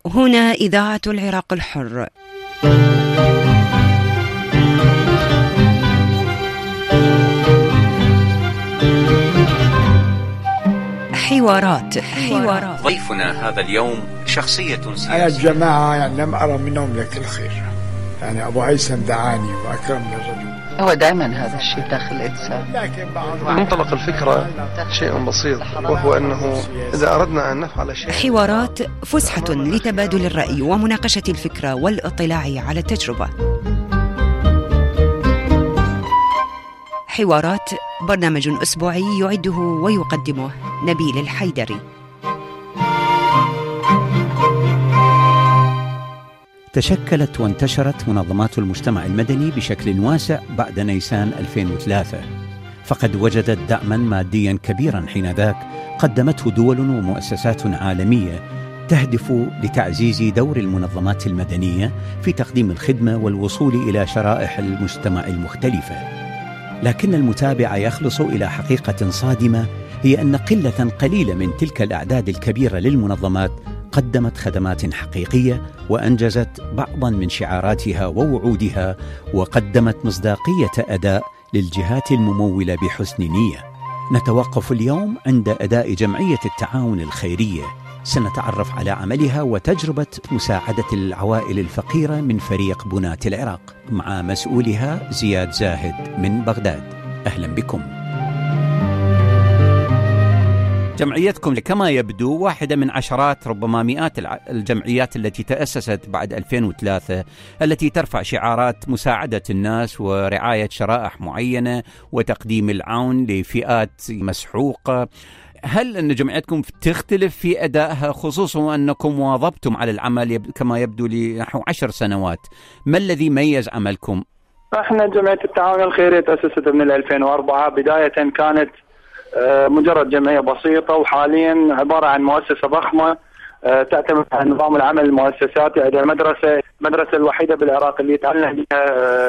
هنا إذاعة العراق الحر. حوارات. ضيفنا هذا اليوم شخصية سياسية. أنا الجماعة يعني لم أرى منهم لك الخير، يعني أبو هيثم دعاني وأكرمني الرجل. هو دائما هذا الشيء داخل الإنسان. منطلق الفكرة شيء بسيط، وهو أنه إذا أردنا أن نفعل شيء. حوارات فسحة لتبادل الرأي ومناقشة الفكرة والاطلاع على التجربة. حوارات برنامج أسبوعي يعده ويقدمه نبيل الحيدري. تشكلت وانتشرت منظمات المجتمع المدني بشكل واسع بعد نيسان 2003، فقد وجدت دعما ماديا كبيرا حينذاك قدمته دول ومؤسسات عالمية تهدف لتعزيز دور المنظمات المدنية في تقديم الخدمة والوصول إلى شرائح المجتمع المختلفة. لكن المتابع يخلص إلى حقيقة صادمة، هي أن قلة قليلة من تلك الأعداد الكبيرة للمنظمات قدمت خدمات حقيقية وأنجزت بعضا من شعاراتها ووعودها، وقدمت مصداقية أداء للجهات الممولة بحسن نية. نتوقف اليوم عند أداء جمعية التعاون الخيرية، سنتعرف على عملها وتجربة مساعدة العوائل الفقيرة من فريق بناة العراق مع مسؤولها زياد زاهد من بغداد. أهلا بكم. جمعيتكم كما يبدو واحدة من عشرات ربما مئات الجمعيات التي تأسست بعد 2003 التي ترفع شعارات مساعدة الناس ورعاية شرائح معينة وتقديم العون لفئات مسحوقة. هل أن جمعيتكم تختلف في أدائها، خصوصا أنكم واظبتم على العمل كما يبدو لنحو 10 سنوات؟ ما الذي ميز عملكم؟ احنا جمعية التعاون الخيري تأسست من 2004. بداية كانت مجرد جمعية بسيطة، وحاليا عبارة عن مؤسسة ضخمة تعتمد على نظام العمل المؤسساتي. يعني المدرسة الوحيدة بالعراق اللي يتعلم بها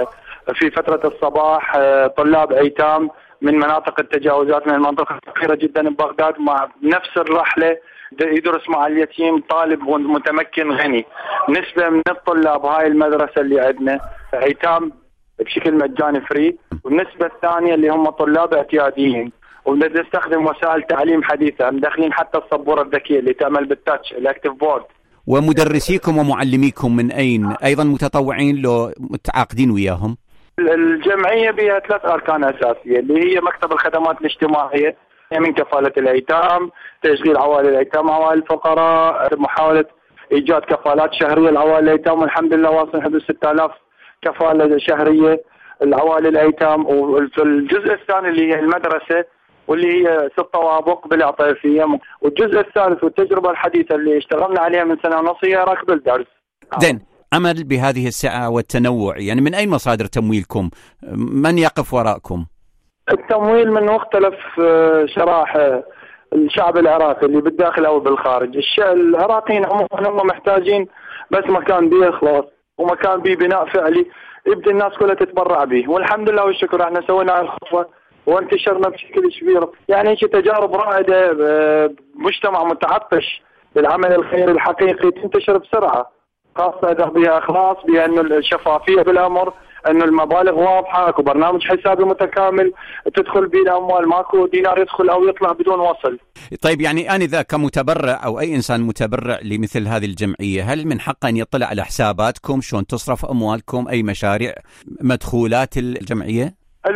في فترة الصباح طلاب أيتام من مناطق التجاوزات، من المنطقة الفقيرة جدا ببغداد، مع نفس الرحلة يدرس مع اليتيم طالب متمكن غني. نسبة من الطلاب هاي المدرسة اللي عندنا أيتام بشكل مجاني فري، والنسبة الثانية اللي هم طلاب اعتياديين، ونستخدم وسائل تعليم حديثة، مدخلين حتى السبورة الذكية اللي تعمل بالتاتش الاكتيف بورد. ومدرسيكم ومعلميكم من أين؟ أيضا متطوعين لو متعاقدين وياهم؟ الجمعية بها 3 أركان أساسية، اللي هي مكتب الخدمات الاجتماعية من كفالة الأيتام، تشغيل عوائل الأيتام، عوائل الفقراء، محاولة إيجاد كفالات شهرية لعوائل الأيتام، والحمد لله واصل حدود 6000 كفالة شهرية العوائل الأيتام. وفي الجزء الثاني اللي هي المدرسة، واللي هي 6 طوابق بالعطيفية. والجزء الثالث والتجربة الحديثة اللي اشتغلنا عليها من سنة ونص هي راكب الدرس. زين، عمل بهذه السعة والتنوع، يعني من أي مصادر تمويلكم؟ من يقف وراءكم؟ التمويل من مختلف شرائح الشعب العراقي اللي بالداخل أو بالخارج. العراقيين عموما هم محتاجين بس مكان بيه إخلاص ومكان بيه بناء فعلي يبدأ الناس كلها تتبرع به، والحمد لله والشكر احنا سوينا الخطوة وانتشرنا بشكل كبير. يعني هيك تجارب رائدة بمجتمع متعطش للعمل الخيري الحقيقي تنتشر بسرعة، خاصة إذا بها إخلاص، بأنه الشفافية بالأمر، أنه المبالغ واضحة، اكو برنامج حسابي متكامل تدخل به الأموال، ماكو دينار يدخل أو يطلع بدون وصل. طيب، يعني أنا إذا كمتبرع أو أي إنسان متبرع لمثل هذه الجمعية، هل من حقه أن يطلع على حساباتكم شلون تصرف أموالكم، أي مشاريع، مدخولات الجمعية؟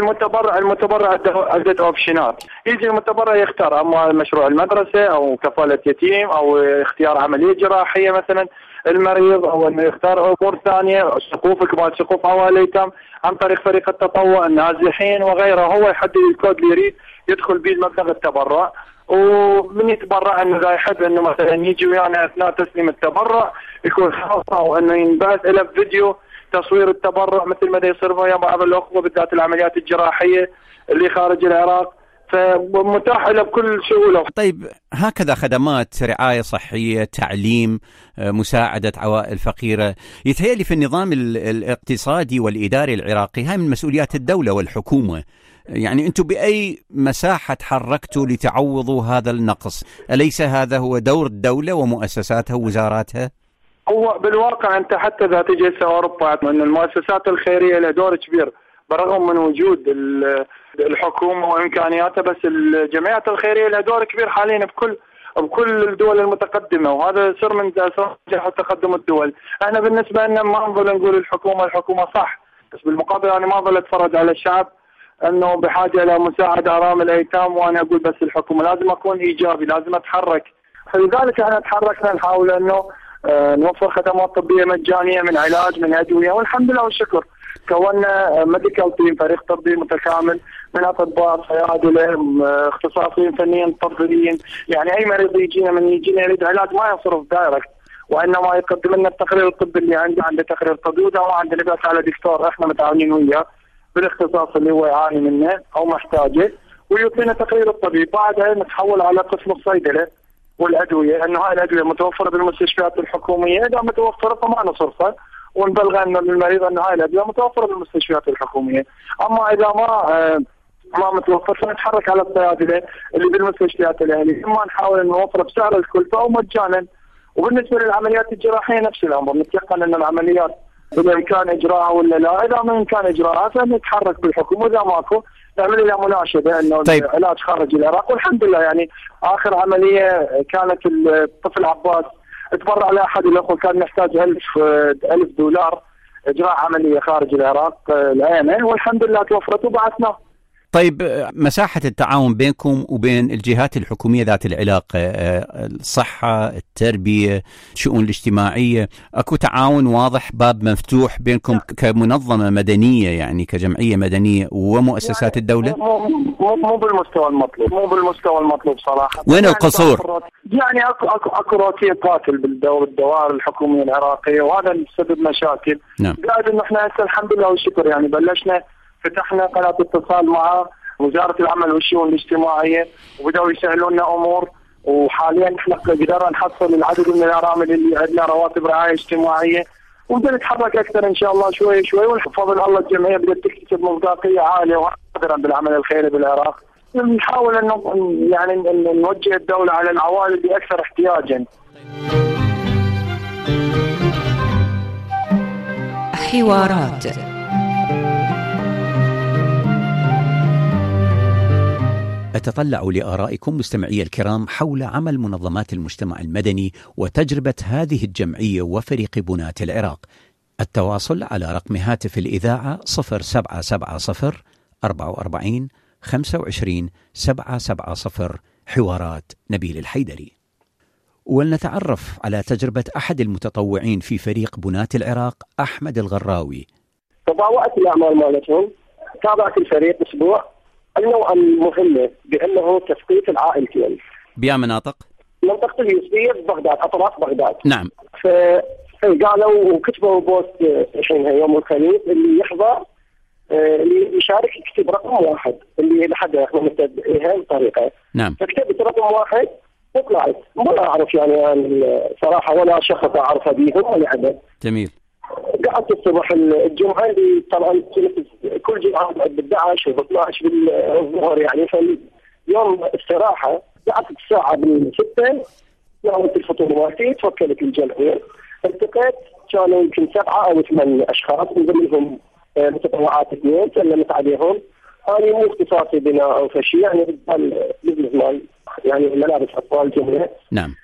المتبرع عدة اوبشنات. يجي المتبرع يختار اموال مشروع المدرسه او كفاله يتيم او اختيار عمليه جراحيه مثلا المريض، او انه يختار امور ثانيه، سقوف كبار سقوف عوائل الايتام عن طريق فريق التطوع، النازحين وغيره. هو يحدد الكود اللي يريد يدخل به المبلغ التبرع، ومن يتبرع انه اذا يحب انه مثلا يجي ويانا اثناء تسليم التبرع يكون خاصه، او انه ينبعث له فيديو تصوير التبرع مثل ما يصير ويا بعض الاخوه بالذات العمليات الجراحيه اللي خارج العراق، فمتاح له بكل سهوله. طيب، هكذا خدمات رعايه صحيه، تعليم، مساعده عوائل فقيره، يتهيألي في النظام الاقتصادي والاداري العراقي هاي من مسؤوليات الدوله والحكومه. يعني أنتم بأي مساحة تحركتوا لتعوضوا هذا النقص؟ أليس هذا هو دور الدولة ومؤسساتها ووزاراتها؟ هو بالواقع أنت حتى إذا تجي أوروبا أن المؤسسات الخيرية لها دور كبير بالرغم من وجود الحكومة وإمكانياتها، بس الجمعيات الخيرية لها دور كبير حاليا بكل الدول المتقدمة، وهذا سر من نجاح وتقدم الدول. احنا بالنسبة لنا ما نظل نقول الحكومة صح، بس بالمقابل أنا ما ظل أتفرج على الشعب أنه بحاجة إلى مساعدة أرامل الأيتام وأنا أقول بس الحكومة. لازم أكون إيجابي، لازم أتحرك. فلذلك احنا تحركنا نحاول أنه نوفر خدمات طبية مجانية من علاج من أدوية، والحمد لله والشكر كونا ميديكال تيم، فريق طبي متكامل من أطباء صيادلة اختصاصيين فنيين تطبيقيين. يعني أي مريض يجينا يريد علاج ما يصرف دايركت، وإنما يقدم لنا التقرير الطبي اللي عنده تقرير طبي، وده ما عنده نبعث على دكتور احنا متعاونين وياه بالاختصاص اللي هو يعاني منه أو محتاجه، ويعطينا تقرير الطبي. بعدها نتحول على قسم الصيدلة والأدوية، أنه هاي الأدوية متوفرة بالمستشفيات الحكومية، إذا متوفرة فما نصرفها ونبلغ أن للمريض أن هاي الأدوية متوفرة بالمستشفيات الحكومية. أما إذا ما متوفر فنتحرك على الصيادلة اللي بالمستشفيات الأهلية، إما نحاول أن نوفر بسعر الكلفة أو مجانا. وبالنسبة للعمليات الجراحية نفس الأمر، نتيقن أن العمليات بالإمكان إجراءها ولا لا. إذا ما إمكان إجراءها فنتحرك بالحكومة، إذا ماكو نعمل لها مناشدة أنه طيب. العلاج خارج العراق. والحمد لله يعني آخر عملية كانت الطفل عباس تبرع لأحد الأخوة كان محتاج $1000 إجراء عملية خارج العراق الآن، والحمد لله توفرت وبعثناه. طيب مساحة التعاون بينكم وبين الجهات الحكومية ذات العلاقة، الصحة، التربية، الشؤون الاجتماعية، أكو تعاون واضح، باب مفتوح بينكم كمنظمة مدنية يعني كجمعية مدنية ومؤسسات يعني الدولة؟ مو بالمستوى المطلوب صراحة. وين القصور؟ يعني اكو روتين قاتل بالدوائر الحكومية العراقية، وهذا بسبب مشاكل. نعم. قاعد انه احنا هسه الحمد لله والشكر يعني بلشنا فتحنا قناة اتصال مع وزارة العمل والشؤون الاجتماعية، وبدأوا يسهلون لنا أمور. وحاليا احنا قدرنا نحصل العدد من الأرامل اللي عندنا رواتب رعاية اجتماعية، وبدنا نتحرك أكثر إن شاء الله شوي شوي. وبفضل الله الجمعية بدأت تكتسب مصداقية عالية وقدرا بالعمل الخيري بالعراق. نحاول أنه يعني نوجه الدولة على العوائل اللي أكثر احتياجا. حوارات أتطلع لآرائكم مستمعي الكرام حول عمل منظمات المجتمع المدني وتجربة هذه الجمعية وفريق بناة العراق. التواصل على رقم هاتف الإذاعة 0770 44 25 770. حوارات نبيل الحيدري. ولنتعرف على تجربة أحد المتطوعين في فريق بناة العراق، أحمد الغراوي. تطوعت الأعمال مالتهم، تابعت الفريق أسبوع. النوع المهمة بأنه تثقيف العائلتين. بأي مناطق؟ منطقة اليوسفية ببغداد، أطراف بغداد. نعم. فقالوا وكتبوا بوست الحين يوم الخميس اللي يحضر اللي يشارك يكتب رقم واحد اللي لحد احنا متبعيها الطريقة. نعم. فكتبت رقم واحد وطلعت. ما أعرف يعني صراحة ولا شخص أعرف بيهم ولا عدد. جميل. قعدت الصبح الجمعة اللي طبعا كل جمعة بالدعش وب12 بالظهر يعني، فاليوم استراحة قعدت الساعة بالستة ناولت الفطور مالتي، توكلت الجمعية. التقيت كانوا يمكن 7 أو 8 أشخاص من ضمنهم متطوعات 2 سلمت عليهم. أنا مو اختصاصي بناء أو فشي يعني بزنس مال يعني ملابس أطفال جميع. نعم.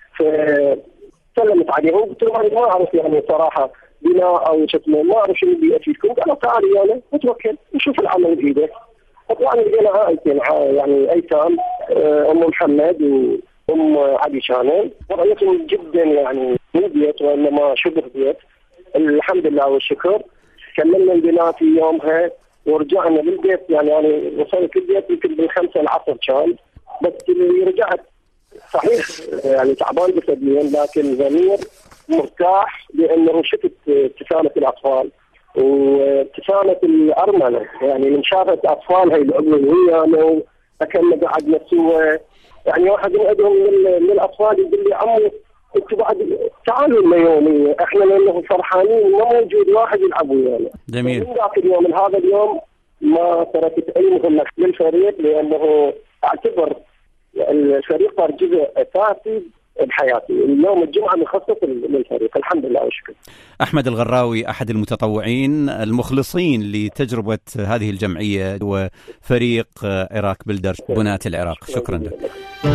فسلمت عليهم قلت لهم أنا ما أعرف يعني صراحة بناء أو شكله، ما أعرف شنو اللي أفيدكم. قالوا تعالي أنا نتوكل نشوف العمل بإيدك. طبعا لقينا عائلتين يعني أيتام، أم محمد وأم علي شانل، وضعيتهم جدا يعني مو بيت وإنما شبه بيت. الحمد لله والشكر. كملنا البناء في يومها ورجعنا بالبيت. يعني أنا وصلت البيت يمكن ب5 العصر كان، بس اللي رجعت صحيح يعني تعبان جسديا لكن ضمير مرتاح، لأنه شفت ابتسامة الأطفال وابتسامة الأرملة. يعني من شافت أطفالها يلعبون ويانا أكلنا قعدنا سوا. يعني واحد من الأطفال يقول لي عمو انتوا بعد تعالوا لنا يوميا، احنا لأنه فرحانين انه موجود واحد يلعب ويانا. جميل. من ذاك اليوم لهذا اليوم ما تركت أي مهمة للفريق، لأنه أعتبر الفريق صار جزء أساسي بحياتي. اليوم الجمعة مخصص للفريق، الحمد لله والشكر. أحمد الغراوي أحد المتطوعين المخلصين لتجربة هذه الجمعية وفريق عراق بلدر بناة العراق، شكرا لك.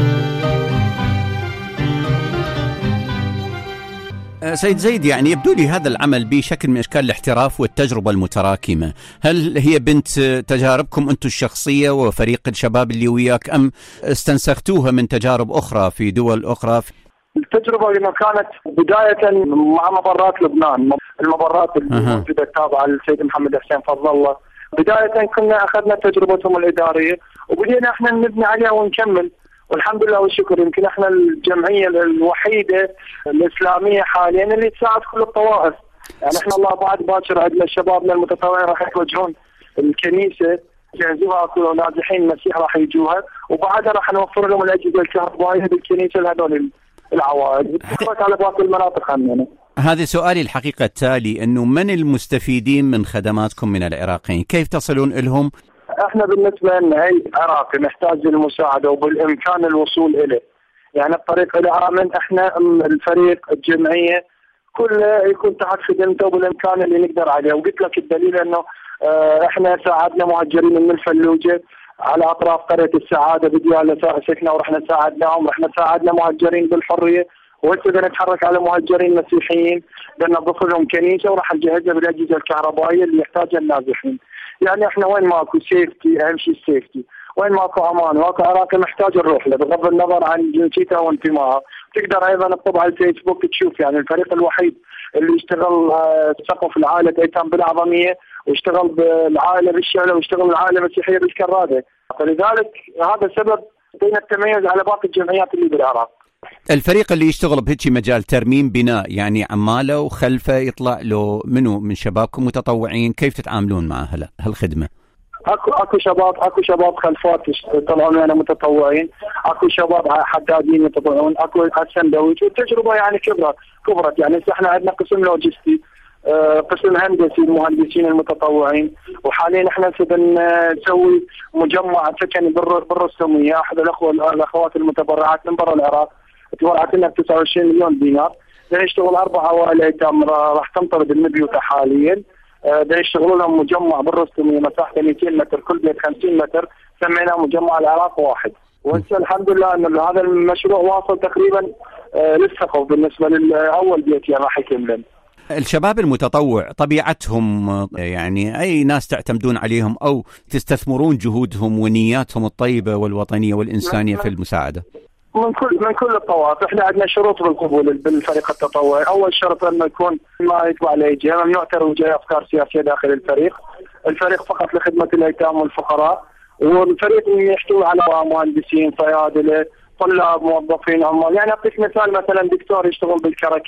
سيد زيد، يعني يبدو لي هذا العمل بشكل من أشكال الاحتراف والتجربة المتراكمة. هل هي بنت تجاربكم أنتم الشخصية وفريق الشباب اللي وياك، أم استنسختوها من تجارب أخرى في دول أخرى؟ التجربة لما كانت بداية مع مبارات لبنان، المبارات الموجودة التابعة للسيد محمد حسين فضل الله، بداية كنا أخذنا تجربتهم الإدارية وبدينا احنا نبني عليها ونكمل، والحمد لله والشكر. يمكن احنا الجمعية الوحيدة الإسلامية حاليا اللي تساعد كل الطوائف. يعني احنا الله بعد باكر عندنا شبابنا المتطوعين راح يتوجهون الكنيسة يعزوها، كل نازحين المسيح راح يجوها، وبعدها راح نوفر لهم الأجهزة الكهربائية بالكنيسة لهذول العوائل بتتحرك على باقي المناطق عندنا. هذا سؤالي الحقيقة التالي، أنه من المستفيدين من خدماتكم من العراقيين؟ كيف تصلون لهم؟ احنا بالنسبة لنا أي عراقي محتاج للمساعدة وبالإمكان الوصول إليه، يعني الطريق الآمن. احنا الفريق الجمعية كله يكون تحت خدمته وبالإمكان اللي نقدر عليه. وقلت لك الدليل أنه احنا ساعدنا مهجرين من الفلوجة على أطراف قرية السعادة بديالة سكنة ورحنا ساعدناهم، رحنا ساعدنا مهجرين بالحرية، وهسه نتحرك على مهجرين مسيحيين بننظف لهم كنيسة وراح نجهزها بالأجهزة الكهربائية اللي يحتاجها النازحين. يعني احنا وين ماكو سيفتي، أهم شيء السيفتي، وين ماكو أمان ماكو عراقي محتاج نروح له بغض النظر عن جنسيته وانتمائه. تقدر أيضا تطبع على الفيسبوك تشوف، يعني الفريق الوحيد اللي يشتغل سقف العائلة أيتام بالأعظمية، ويشتغل بالعائلة بالشعلة، ويشتغل العائلة المسيحية بالكرادة. فلذلك هذا سبب بين التميز على باقي الجمعيات اللي بالعراق. الفريق اللي يشتغل بهيك مجال ترميم بناء، يعني عماله وخلفه يطلع له منو من شبابكم متطوعين، كيف تتعاملون مع هالخدمة؟ اكو شباب خلفات طلعوا لنا متطوعين، اكو شباب حدادين يتطوعون، اكو السندويش، والتجربة يعني كبرت. يعني احنا عندنا قسم لوجستي، قسم هندسي المهندسين المتطوعين، وحاليا احنا نسوي مجمع سكني بالرسومية. احد الاخوات المتبرعات من برا العراق تبرعت لنا ب 29 مليون دينار. يشتغل 4 عوائل ايتام راح تنطرد المبيوتة حاليا، يشتغلوا لهم مجمع بالرسومية مساحته 200 متر، كل بيت 50 متر، سميناه مجمع العراق واحد. وهسه الحمد لله ان هذا المشروع واصل تقريبا للسقف بالنسبة للأول بيتين راح يكملن. الشباب المتطوع طبيعتهم يعني أي ناس تعتمدون عليهم أو تستثمرون جهودهم ونياتهم الطيبة والوطنية والإنسانية في المساعدة؟ من كل الطوائف. احنا عندنا شروط بالقبول بالفريق التطوعي. أول شرط أنه يكون ما يتبع له جهة، ممنوع ترويج أفكار سياسية داخل الفريق. الفريق فقط لخدمة الأيتام والفقراء، والفريق يحتوي على مهندسين، صيادلة، طلاب، موظفين، عمال. يعني أعطيك مثال، مثلا دكتور يشتغل بالكرك،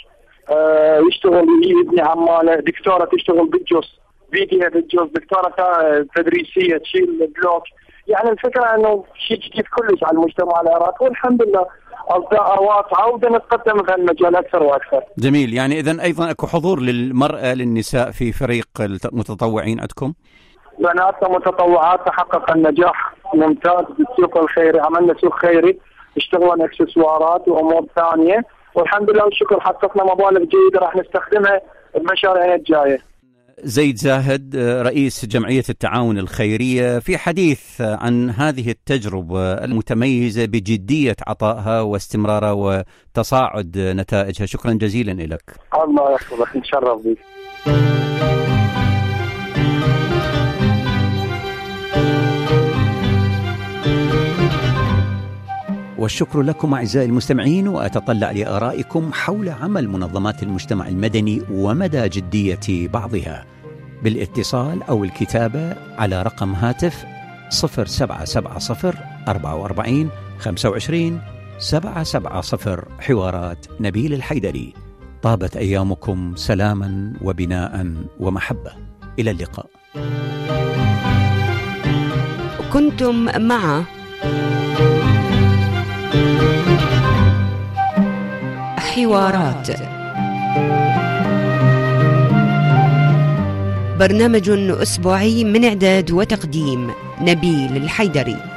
يشتغل يبني عماله، دكتورة تشتغل بالجوز بيديها بالجوز، دكتورة تدريسية تشيل بلوك. يعني الفكرة انه شيء جديد كلش على المجتمع العراقي، والحمد لله أصداء واسعة ونتقدم في المجال أكثر وأكثر. جميل. يعني إذن أيضا أكو حضور للمرأة للنساء في فريق المتطوعين عندكم؟ بناتنا متطوعات تحقق النجاح ممتاز بالسوق الخيري. عملنا سوق خيري اشتغلنا اكسسوارات وأمور ثانية، والحمد لله والشكر حققنا مبالغ جيدة راح نستخدمها بمشاريعنا الجاية. زيد زاهد رئيس جمعية التعاون الخيرية، في حديث عن هذه التجربة المتميزة بجدية عطائها واستمرارها وتصاعد نتائجها، شكرا جزيلا لك. الله يحفظك، نتشرف بك. والشكر لكم أعزائي المستمعين، وأتطلع لآرائكم حول عمل منظمات المجتمع المدني ومدى جدية بعضها بالاتصال أو الكتابة على رقم هاتف 0770 44 25 770. حوارات نبيل الحيدري. طابت أيامكم سلاما وبناء ومحبة. إلى اللقاء. كنتم مع حوارات، برنامج أسبوعي من إعداد وتقديم نبيل الحيدري.